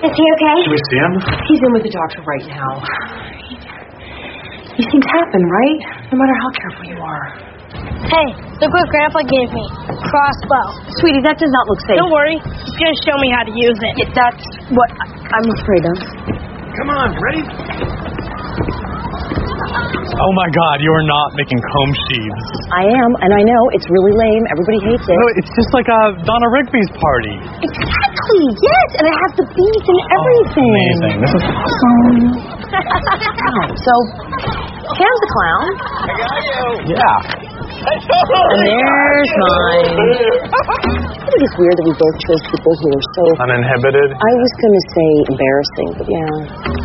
Is he okay? Can we see him? He's in with the doctor right now. These things happen, right? No matter how careful you are. Hey, look what Grandpa gave me. Crossbow. Sweetie, that does not look safe. Don't worry. He's going to show me how to use it. Yeah, that's what I'm afraid of. Come on, ready? Oh my God, you are not making comb sheaves. I am, and I know, it's really lame. Everybody hates it. No, it's just like Donna Rigby's party. Exactly, yes, and it has the beads and everything. Amazing. This is awesome. So, Cam's a clown. I got you. Yeah. And there's mine. I think it's weird that we both chose people who are so Uninhibited. I was going to say embarrassing, but yeah.